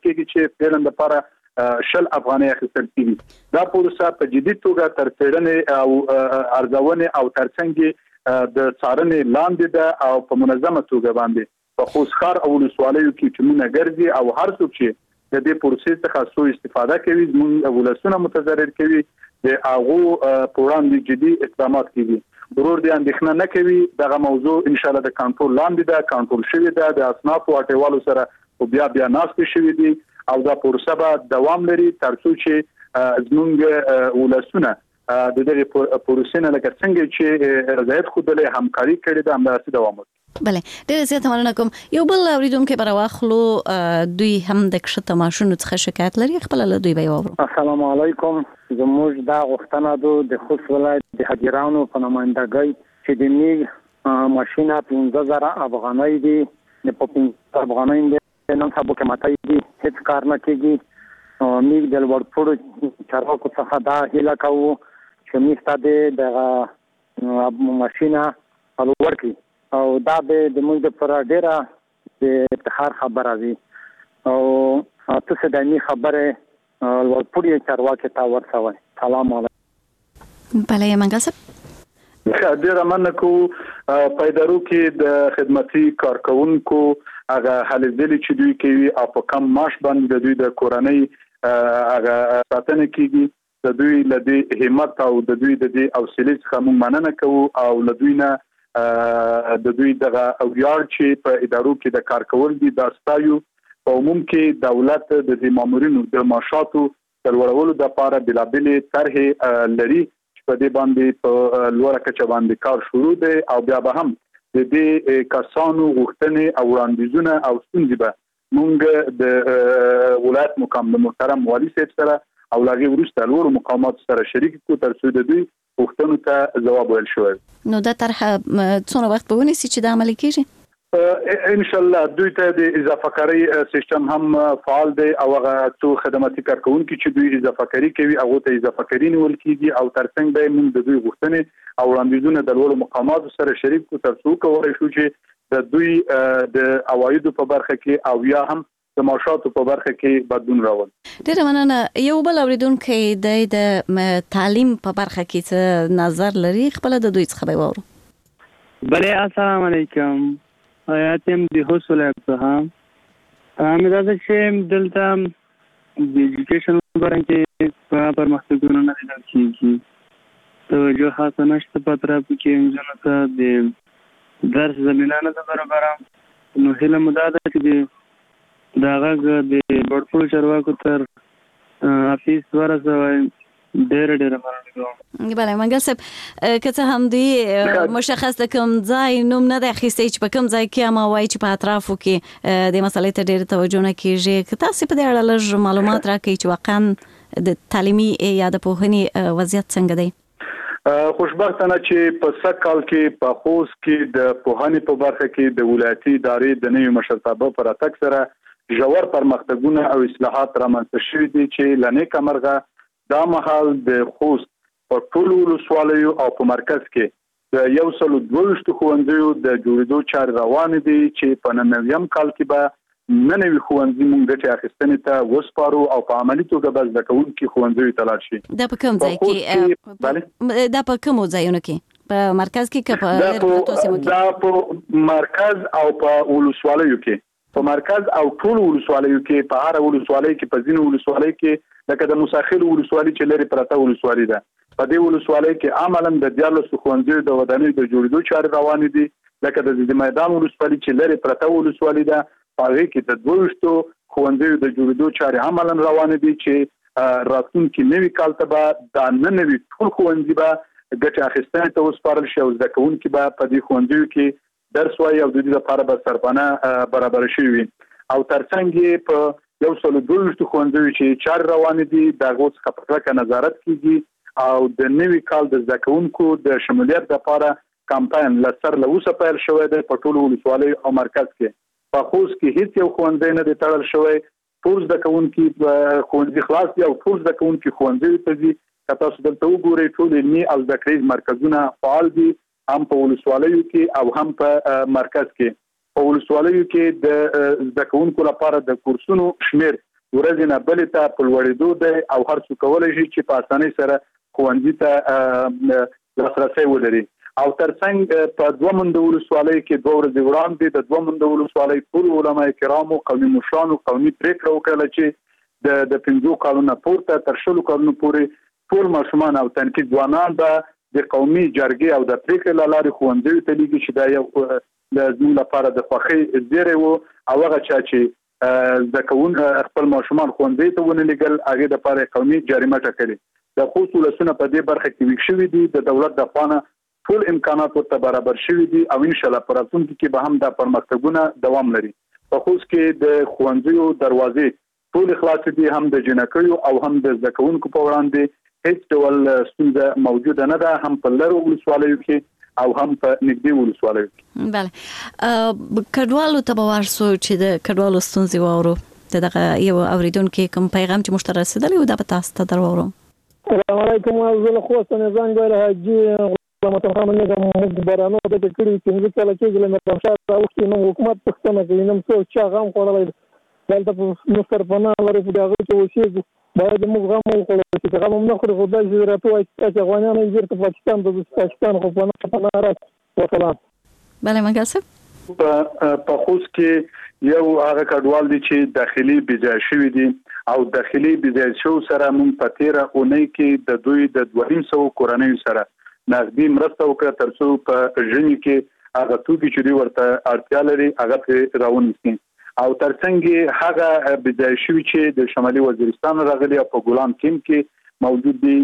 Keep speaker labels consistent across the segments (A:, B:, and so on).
A: کېږي چې فعلا د لپاره 10 افغانۍ اخیستل کېږي. دا پروسه په جدي توګه تر څېړنې او ارزونې او ترڅنګ د څارنې لاندې ده او په منظمه توګه باندې په خوستخار او ولسوالیو کې ټیمونه ګرځي او هر څوک چې د دې پروسې څخه سوء استفاده کوي زموږ ولسونه متضرر کوي د هغه په وړاندې جدي اقدامات کیږي. ضرور دې اندېښنه نه کوي دغه موضوع ان شاء الله د کنټرول لاندې ده، کنټرول شوی ده، د اصناف او اټیوالو سره او بیا ناست شوی دي او دا پروسه به دوام لري تر څو چې زموږ ولسونه د دغه پروسې نه لکه څنګه چې رضایت خوده همکاري کړې ده همداسې دوام وکړي.
B: بله ډېر زیات مننه کوم. یو بل اوریدونکو پر واخلو دوی هم د کښته ماشونو څخه شکایت لري، خپل له دوی به وورو.
C: السلام علیکم. زموږ دا غوښتنه ده د خوست ولایت د حاضرانو په نمائندګۍ چې د میګ ماشینه 15000 افغانۍ دي، د 15 افغانۍ د نن سبا کې ماته دي هیڅ کار نه کیږي. میګ د ورپړو چارواکو څخه دا هیله کوو چې میسته د ماشینه الور کی او دا به د موږ د پر ډیره د افتخار خبره وي او تاسو د می خبره ورپړی چارواکي تا ورسوي. سلام علیکم.
B: بله منګل صاحب
A: ډیره مننه په ادارو کې د خدماتي کارکونکو هغه هلې ځلې چې دوی کوي او په کم معاش باندې د دوی د کورنۍ هغه ساتنه کیږي، د دوی له دې همت او د دوی د دې حوصله څخه موږ مننه کوو او له دوی نه د دوی دغه اویار چې په ادارو کې د کار کول دي دا ستایو. په عموم کې دولت د دې مامورینو د معاشاتو د لوړولو لپاره بلابلې طرحې لري چې په دې باندې په لوړه کچه باندې کار شروع دی او بیا به هم د دې کسانو غوښتنې او وړاندیزونه او ستونزې به موږ د ولایت مقام د محترم والي صاحب سره او لاغي ورسته لوړ مقامات سره شریک کو تر څو د دوی غوښتنو ته جواب ویل شوی.
B: نو دا طرحه څونه وخت به ونیسي چې د عملي کیږي؟
A: ان شاء الله دوی ته د اضافه کاری سیستم هم فعال دی او هغه څو خدماتي کارکونکو چې دوی اضافه کاری کوي هغه ته اضافه کاری نیول کیږي او ترڅنګ به موږ د دوی غوښتنې او وړاندیزونه د لوړ مقامات سره شریک کو تر څو کولی شو چې د دوی د عوایدو په برخه کې او یا هم د معاشاتو په برخه کې بدلون راوړي.
B: ډیره مننه. یو بل اوریدونکو د تعلیم په برخه کې څه نظر لري، خپل د دوی څخه به وورو.
D: بله السلام علیکم. آیاتم د حوصله څخه امید چې دلته د ایجوکیشن برانچ په پرمختګونو نه لیدل کیږي توجه خاصه نشته په طرف کې جنو ته د درس زمينه نه برابر. نو هله مداده چې دا غږ د ورپړو چارواکو تر افیس ورسوي. ډېر مننه کوم.
B: بله منګل صاحب که څه هم دی مشخص د کوم ځای نوم نه دی اخیستی چې په کوم ځای کې ما وایي چې په اطرافو کې د مسلې ته ډېر توجه نه کیږي، که تاسو په دې اړه لږ معلومات راکړئ چې واقعا د تعلیمي یا د پوهنې وضعیت څنګه دی؟
A: خوشبختانه چې په سږ کال کې په خوست کې د پوهنې په برخه کې د ولایتي ادارې د نوي مشرتابه پر اتک سره ژور پرمختګونه او اصلاحات رامنځته شوي دي چې لنې کمرغه دا مهال د خوست په ټولو ولسوالیو او په مرکز کې د 122 ښوونځیو د جوړېدو چارې روانې دي چې په نویم کال کې به نوي ښوونځي موږ ګټې اخیستنې ته وسپارو او په عملي توګه به زده کوونکي ښوونځیو ته لاړ شي.
B: دا په کوم ځای کې دا په کومو ځایونو کې په مرکز کې که په لرغونو سیمو کې؟
A: دا په مرکز او په ولسوالیو کې په مرکز او ټول ولسوالیو کې په هر ولسوالۍ کې په ځینو ولسوالۍ کې لکه د مساخیل ولسوالۍ چې لري پرته ولسوالۍ ده په دې ولسوالۍ کې عملاً د 14 ښوونځیو د ودانۍ د جوړېدو چارې روانې دي، لکه د میدان ولسوالۍ چې لري پرته ولسوالۍ ده په هغې کې د 22 ښوونځیو د جوړېدو چارې عملاً روانې دي چې راتلونکي نوي کال ته به دا نوي ټول ښوونځي به ګټې اخیستنې ته وسپارل شي او زده کوونکي به په دې ښوونځیو کې درس وایي او د دې لپاره به سرپناه برابر شوي وي او ترڅنګ یې په 122 ښوونځیو چې چارې روانې دي د هغو څخه په کلکه نظارت کیږي او د نوي کال د زده کوونکو د شمولیت لپاره کمپاین له سر له اوسه پیل شوی دی په ټولو ولسوالیو او مرکز کې. په خوست کې هیڅ یو ښوونځی نه دی تړل شوی، ټول زده کوونکي ښوونځي خلاص دي او ټول زده کوونکي ښوونځیو ته ځي. که تاسو دلته وګورئ ټول علمي او زده کړیز مرکزونه فعال دي هم په ولسوالیو کې او هم په مرکز کې. په ولسوالیو کې د زده کوونکو لپاره د کورسونو شمیر ورځ نه بلې ته په لوړېدو دی او هر څوک کولی شي چې په اسانۍ سره ښوونځي ته لاسرسی ولري. او ترڅنګ په دوه منده ولسوالۍ کې 2 ورځې وړاندې د دوه منده ولسوالۍ ټول علما کرامو قومي مشرانو قومي پریکړه وکړه چې د 5 کالونو پورته تر 10 کالونو پورې ټول ماشومان او تنکي ځوانان به د قومي جرګې او د پریکړې له لارې ښوونځیو ته لیږي چې دا یو د زموږ لپاره د خوښۍ زیری و. او هغه چا چې زده کوونکي خپل ماشومان ښوونځي ته ونه لیږل هغې دپاره قومي جریمه ټاکلې. د خوست ولسونه په دې برخه کې ویښ شوي دي. د دولت د خوا ټول امکانات ورته برابر شوي دي او ان شاء الله په راتلونکي کې به هم دا پرمختګونه دوام لري. په خوست کې د ښوونځیو دروازې ټول خلاص دي، هم د جنکیو او هم د زده کوونکو په وړاندې هیڅ ډول ستونزه موجوده نه ده، هم په لرو ولسوالیو کې او هم په نږدې ولسوالیو کې.
B: بله، کډوالو ته به ورسو چې د کډوالو ستونزې واورو. دغه یو اوریدونکو کوم پیغام چې مشترک رسیدلی و دا به تاسو ته درواورم.
E: السلام علیکم. زه خوست نه زنګ ویل حاجی متخم نه کوم برانو د کړي چې کله کې له مرشد او نو حکومت پښتنه کوي نو څو چا غم خورلای دلته په مستر پنا لري په دغه کې وشي باید موږ غم وکړو چې غم نه خوري خدای دې راټوي چې افغانان یې ورته پاکستان د پاکستان خو په ناراض وسلام.
B: بله منګل
A: په خوست کې یو هغه کډوال دي چې داخلي بيځای شوی دي او داخلي بيځای شو سره مونږ په 13 اونۍ کې د دوی د 200 کورنۍ سره نغدي مرسته وکړه ترڅو په ژوند کې هغه توکي چې ورته اړتیا لري هغه راونیسي. او ترڅنګ هغه بيځای شوی چې د شمالي وزیرستان راغلي په ګولان کیم کې موجود دي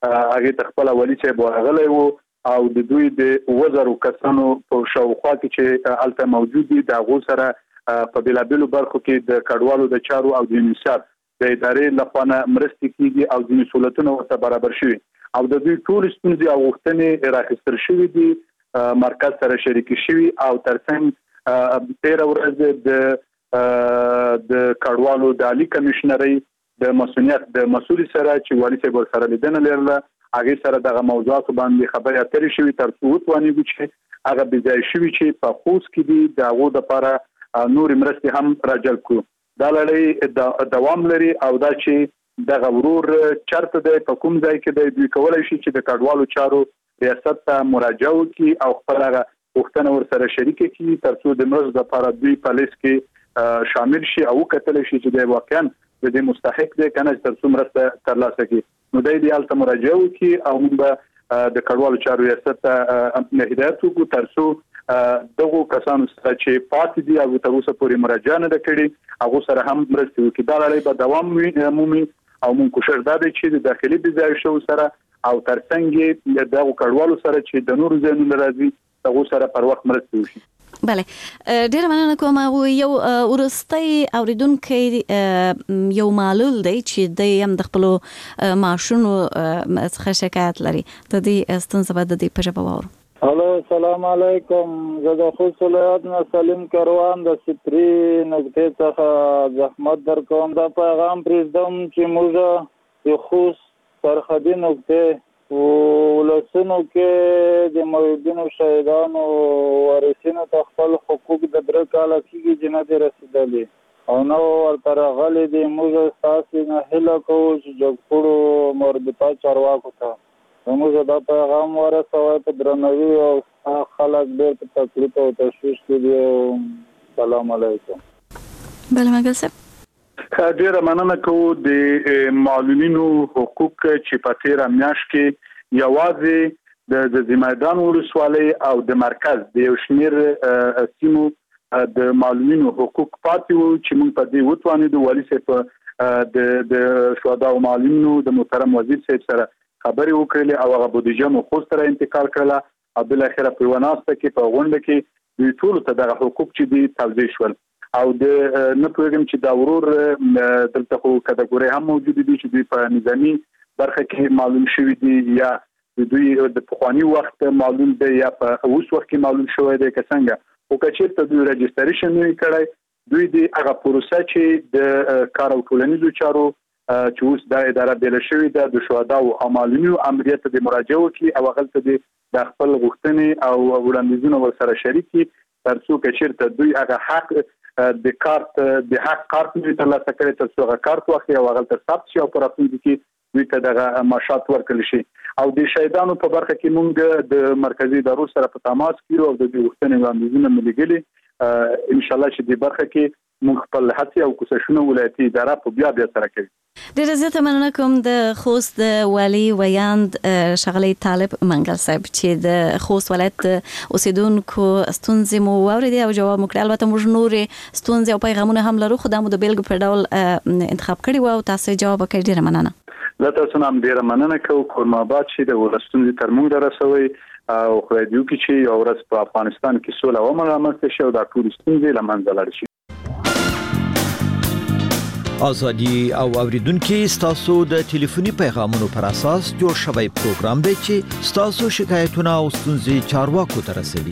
A: هغه خپل ولی چې راغلی وو او د دوی د وزرو کسانو په شاوخوا کې چې الته موجود دي د غو سره په بلابلو برخو کې د کډوالو د چارو او د انشاء د ادارې لخوا مرستې کیږي او د مسولیتونو ورته برابر شوي او د دوی ټول ستونزې او غوښتنې راخستل شوې دي مرکز سره شریک شوي او ترڅنګ 13 ورځې د کډوالو د عالی کمشنري د مسؤلیت د مسؤل سره چې والی صاحب سره لیدنه لرله هغه سره دغه موضوعات باندې خبرې اترې شوي ترڅو وتوانیږي چې هغه بيځای شوي چې په خوست کې دي دغه د لپاره نور مرستې هم راجلب کړو. دا لړۍ دوام لري او دا چې دغه ورور چرته د کوم ځای کې د دوی کولای شي چې د کډوالو چارو ریاست ته مراجعه وکړي او خپل غوښتنه ورسره شریک کړي ترڅو د مرستې لپاره دوی په لیست کې شامل شي او کتل شي چې د واقعا د دې مستحق دي کنه ترڅو مرسته ترلاسه کړي. نو د دې الته مراجعه وکړي او موږ د کډوالو چارو ریاست ته هدایت وکړو ترڅو دغه کسانو سره چې پاتې دي او تر اوسه پورې مراجعه نه کړي هغه سره هم مرسته وکړي. دا لړۍ به دوام مومي او مونږ کوشش دا دی چې د داخلي بيځای شو سره او ترڅنګ دغه کډوالو سره چې د نورو ځایونو راځي هغه سره پر وخت مرسته وشي.
B: بله، ډیر مننه کوم. یو ورستۍ اوریدونکو یو معلول دی چې د یم د خپل ماشونو څخه شکایت لري. د دې ستونزه به د دې په جواب ورو.
F: الو السلام علیکم. زه د خوست ولایت نه سلیم کروان د سپری نقطې څخه زحمت درکوم. دا پیغام پرېږدم چې موږ د خوست سرحدي نقطې ولسونو کې د موجودینو شهیدانو وارثینو ته خپل حقوق د 3 کاله کېږي چې نه دي رسېدلي او نو ورته راغلي دي. موږ ستاسې نه هیله کوو چې جګپوړو مربوطه چارواکو ته موږ دا پیغام ورسوي په درناوي او خلک ډېر په تکلیف او تشویش کې دي. سلام علیکم.
B: بله منګل صاحب،
A: ډیره مننه کوو د معلولینو حقوق چې په 13 میاشت کې یوازې د زمیدان ولسوالۍ او د مرکز د یو شمیر سیمو د معلولینو حقوق پاتې وو چې موږ په دې وتوانیدو والی صاحب د شهدا او معلولینو د محترم وزیر صاحب سره خبرې وکړلې او هغه بودیجه مو خو سره انتقال کړله او بل اخره په وناسته کې په غونډه کې دوی ټول ته دغه حقوق چې دي توضیح شول او د نه پوهیږم چې دا ورور دلته خو کټګوري هم موجود دي چې دوی په نظامی برخه کې معلوم شوی دي یا دوی د پخوانی وخت معلوم دي یا په اوس وخت کې معلوم شوی دي څنګه او کچې ته دوی رجستریشن نه کړی دوی د هغه پروسه چې د کار او ټولنیزو چارو چې اوس د اداره بل شوی د شهدا او معلومینو امریت د مراجعه وکړي او غلطه د خپل غوښتنې او وړاندیزونه ورسره شریکي ترڅو چې دوی هغه حق د کارت د حق کارت تر لاسه کړي تر څو کارت واخلي او هغه تر ثبت شي او پر راتلونکي کې دوی ته دغه معاشات ورکړل شي او د شهیدانو په برخه کې موږ د مرکزی ادارو سره په تماس کې او د غوښتنې وړاندیزونه ملګري ان شاء الله چې د برخه کې موږ خپل هڅې او کوششونه ولایتي اداره په بیا سره کوي.
B: ډیره زیاته مننه کوم د خوست والی ویاند ښاغلی طالب منګل صاحب چې د خوست ولایت اوسیدونکو ستونزې مو واورېدې او جواب مو کړی. البته موږ نورې ستونزې او پیغامونه هم لرو خو دا مو د بیلګې په ډول انتخاب کړي وو او تاسو جواب وکړئ. ډیره مننه.
A: زه تاسو نه هم ډیره مننه کوم کورماباد چې د ولستونزې تر موږ رسوي او خدای دې وکړي چې یو ورځ په افغانستان کې سوله او امن رامنځته شي او دا ټول ستونزې له منځه لاړ شي.
G: ازادي او اوریدونکو ستاسو د ټلیفوني پیغامونو پر اساس جوړ شوی پروګرام دی چې ستاسو شکایتونه او ستونزې چارواکو ته رسوي.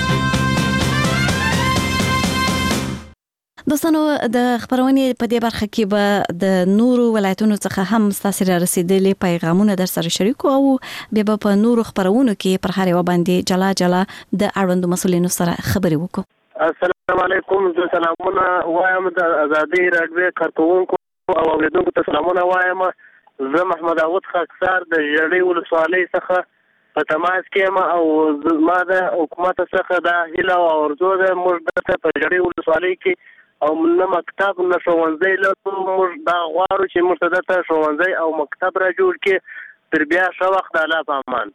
B: دوستانو د خبرونې په دې برخه کې به د نورو ولایتونو څخه هم ستاسو را رسیدلي پیغامونه در سره شریکو او بیا په نورو خبرونو کې پر هر یو باندې جلا جلا د اړوندو مسولینو سره خبرې وکړو.
H: السلام علیکم. زه سلامونه وایم د ازادي راډیو کارکونکو او اوریدونکو ته سلامونه وایم. زه محمد داوود خاکسار د ژړۍ ولسوالۍ څخه په تماس کې یم او ما د حکومت څخه د هیله او ارزو ده موږ د په ژړۍ ولسوالۍ کې او نه مکتب نه ښوونځی لرو. موږ دا غواړو چې موږ ته د ښوونځی او مکتب را جوړ کړي تر بیا ښه وخت د الله په امان.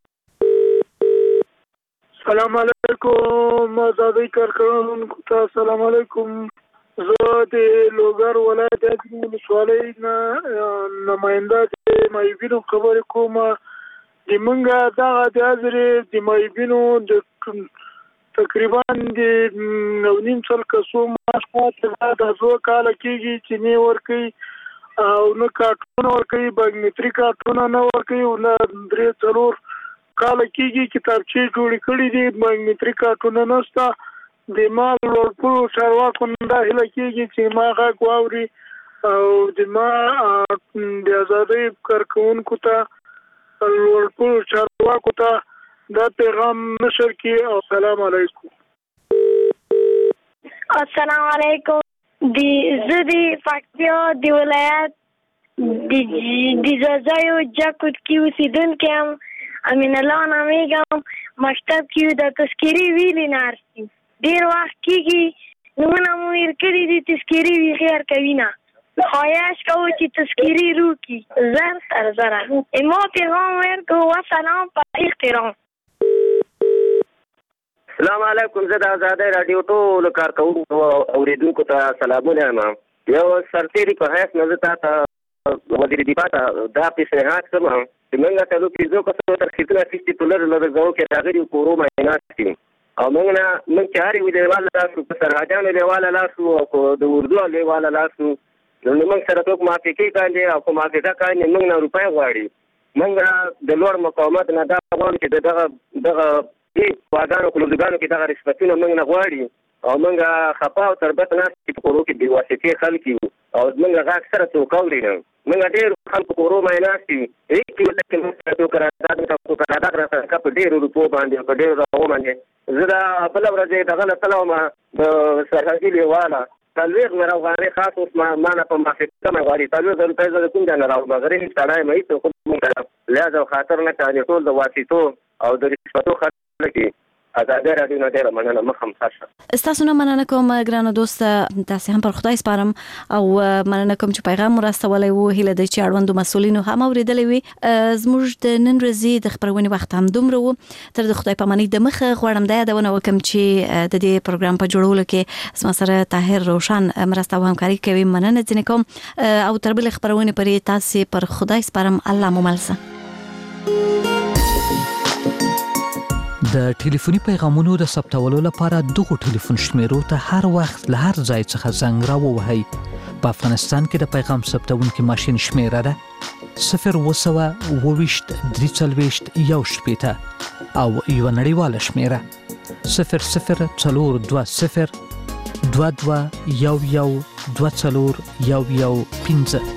F: السلام علیکم ازادي کارکونکو ته السلام علیکم. زه د لوګر ولایت د ولسوالۍ نماینده د مایبینو خبرې کوم. د منګه دغه د حاضرې د مایبینو د تقریبا د 9.5 سال کسو ماشومان د 2 کال کېږي چې نه ورکي او نو کارتونه ورکي بایومټریک کارتونه نه ورکي او نه 3-4 کال کېږي کتابچې جوړې کړې دي بایومټریک کارتونه نشته. د ما لوړپوړو چارواکو دا هیله کېږي چې ما غږ واوري او د ما د ازادۍ کارکونکو ته لوړپوړو چارواکو ته دا پیغام نشر کړي. او السلام علیکم.
I: السلام علیکم. زه د پکتیا د ولایت د ځاځیو جاکوټ کې اوسېدونکی یم. امین الله نامیږم. مکتب کې د تذکیري ویلې نارسي ډېر وخت کېږي نومونه مو هېر کړي دي. تذکیري وي خیر کوي نه خواهش کوو چې تذکیري روکي زر تر زره. ما پیغام ورکړو وسلام په احترام.
H: السلام علیکم. زه د ازادۍ راډیو ټولو کارکونکو او اوریدونکو ته سلامونه یم. یو سرتېري په حیث نه زه تا ته وزیر دفاع ته دا پیشنهاد کوم چې موږ ته لو پیزو کسو ترخیصونه اخیستي په لرو لږو کې راغلي کورو معاینات دي او موږ چې هر یو دیواله لاسو په سرحدانو دیواله لاسو او د اردو دیواله لاسو نو موږ سره څوک موافقې کاندي او کوم موافقه کاندي موږ نه روپۍ غواړي. موږ د لوړ مقاومت نه دا غواړو چې دغه واګانو کلوګانو کې دغه رشوتونه موږ نه غواړي او موږ خپا او تربت نه چې په کورو کې بې واسطې خلک یو او موږ غږ سره څوک اوري نه. موږ ډېر خلکو کورو معاینات دي هېڅ ولکه موږ څوک قرارداد راڅخه په ډېرو روپو باندې په ډېرو راغو باندې زه دا بله ورځ دغه نه تلوم د سرحدي لیواله 40 افغانۍ خاص اوس ما نه په موافقه مې غواړي 40 روپۍ زه د کوم ځای نه راوړم غریب سړی یم هېڅ خو موږ لحاظ او خاطر نه کوي ټول د واسطو او د رشوتو خلک دي. ازادي راډیو نه ډېره مننه. مخم ښه.
B: ستاسو نه مننه کوم ګرانو دوست. تاسو هم پر خدای سپارم او مننه کوم چې پیغام مرستولی وو. هیله ده چې اړوندو مسولینو هم اورېدلی وي. زموږ د نن ورځې د خبرونې وخت هم دومره وو. تر د خدای پامانۍ د مخه غواړم دا یادونه وکړم چې د دې پروګرام په جوړولو کې زما سره طاهر روشن مرسته او همکاري کوي. مننه ځینې کوم او تر بلې خبرونې پورې تاسې پر خدای سپارم. الله مو مل شه.
J: د ټلیفوني پیغامونو د ثبتولو لپاره دغه ټلیفون شمیرو ته هر وخت له هر ځای څخه زنګ راووهئ. په افغانستان کې د پیغام ثبتونکي ماشین شمیره ده 020 23 1 او یو نړیواله شمیره 00 420 22 11 24 15.